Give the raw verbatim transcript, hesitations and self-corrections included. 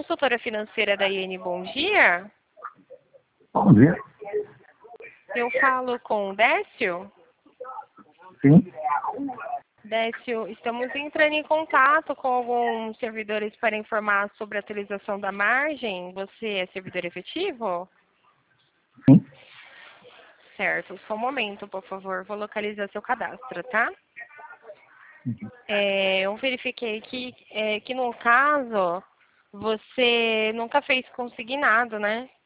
consultora financeira da I N, bom dia. Bom dia. Eu falo com o Décio? Sim. Décio, estamos entrando em contato com alguns servidores para informar sobre a atualização da margem. Você é servidor efetivo? Sim. Certo. Só um momento, por favor. Vou localizar seu cadastro, tá? É, eu verifiquei que, é, que no caso, você nunca fez consignado, né?